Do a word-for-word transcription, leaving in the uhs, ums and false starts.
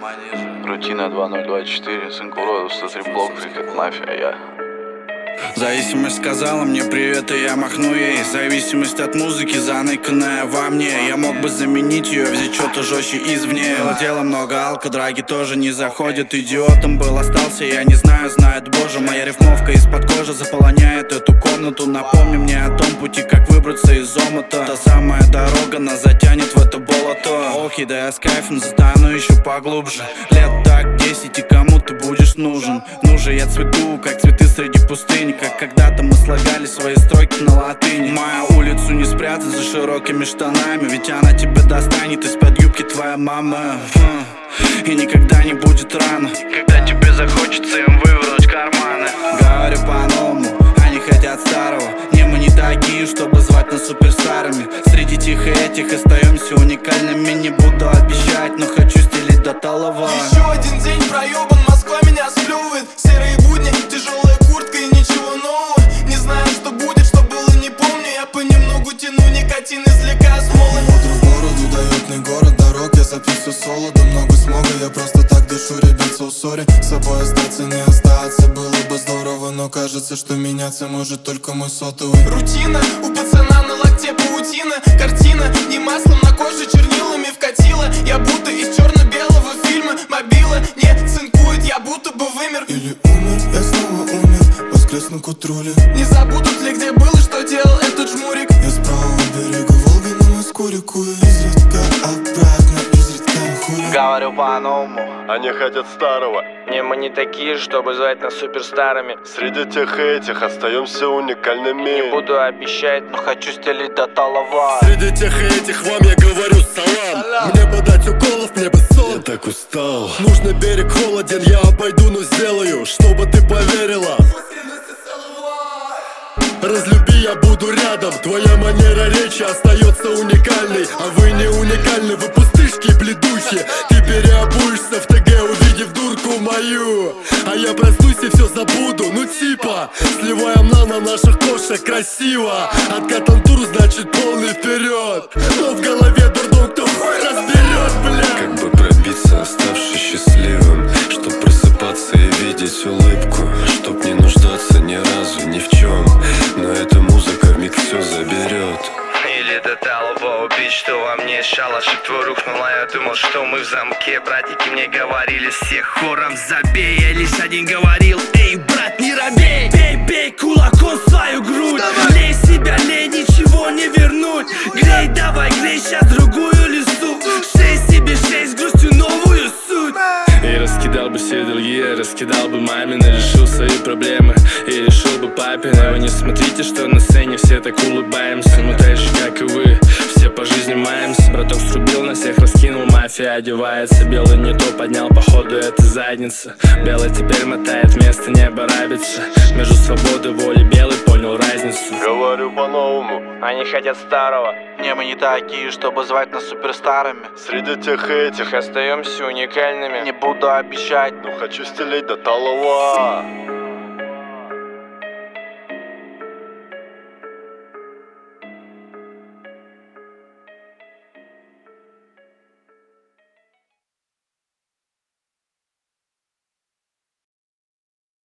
Рутина два ноль два четыре, сын уродов, сто три блок, как мафия, я. Зависимость сказала мне привет, и я махну ей. Зависимость от музыки, заныканная во мне. Я мог бы заменить ее, взять что-то жестче извне. Дело много, алко, драги тоже не заходит. Идиотом был, остался, я не знаю, знает Боже. Моя рифмовка из-под кожи заполоняет эту комнату. Напомни мне о том пути, как выбраться из омута. Та самая дорога нас затянет в это болото. Охи, да я с кайфом застану еще поглубже. Лет так десять, и кому ты будешь нужен? Ну же я цвету, как цветы среди пустыни. Как когда-то мы слагали свои строки на латыни. Мою улицу не спрятать за широкими штанами, ведь она тебя достанет из-под юбки твоя мама. И никогда не будет рано, когда тебе захочется им вывернуть карманы. Говорю по-новому, они хотят старого. Не, мы не такие, чтобы звать нас суперстарами. Среди тех и этих остаемся уникальными. Не буду обещать, но хочу стелить до талого. Еще один день проебан, Москва меня сплевывает. Серые будни, тяжелая куртка и ничего нового. Не знаю, что будет, что было, не помню. Я понемногу тяну никотин, извлекая смолы. Утро в бороду дает мне город дорог. Я записываю соло, да много смога. Я просто так дышу, ребят, so sorry. С собой остаться, не остаться было бы здорово, но кажется, что меняться может только мой сотовый. Рутина, у пацана на локте паутина. Картина, не маслом на коже, чернилами вкатила. Я будто из черно-белого фильма. Мобила не цинкует, я будто бы вымер. Или умер, я снова умер, воскресну к утру ли. Не забудут ли, где был и что делал этот жмурик. Я с правого берега Волги на Москву рекую. Изредка обратно, изредка хули. Говорю по-новому, они хотят старого. Не, мы не такие, чтобы звать нас суперстарами. Среди тех и этих остаемся уникальными. Не буду обещать, но хочу стелить до талого. Среди тех и этих вам я говорю салам, салам. Мне бы дать уколов, мне бы сон. Я так устал. Нужный берег холоден, я обойду, но сделаю, чтобы ты поверила. Разлюби, я буду рядом. Твоя манера речи остается уникальной. А вы не уникальны, вы пустышки бледухи. Ты переобуешься в ТГ, увидев дурку мою. А я проснусь и все забуду, ну типа сливаем на на наших кошек красиво. Откатан тур, значит полный вперед. Но в голове дурдом, кто хуй разберет, бля. Как бы пробиться, оставшись счастливым, чтоб просыпаться и видеть улыбку, чтоб не нуждаться ни разу ни в чем. Но эта музыка вмиг все заберет. Или до талого убить, что во мне шалашик твой рухнула. Я думал, что мы в замке. Братики мне говорили всех хором забей. Я лишь один говорил, эй, брат, не робей. Бей, бей кулаком свою грудь. Лей себя, лей, ничего не вернуть. Грей, давай, грей, сейчас другую листу. Шесть себе, шесть, грустью новую суть. И раскидал бы все другие, раскидал бы мамины. Решил свои проблемы и решил бы папины. Вы не смотрите, что на сцене все так улыбаемся. Мы так же, как и вы, все по жизни маемся. Браток срубил на всех, раскинул, мафия одевается. Белый не то поднял, походу это задница. Белый теперь мотает, вместо неба рабится. Между свободой, волей, белый понял разницу. Говорю по-новому, они хотят старого. не, мы не такие, чтобы звать нас суперстарами. среди тех и этих остаемся уникальными. Не буду обещать, но хочу стелить до талого.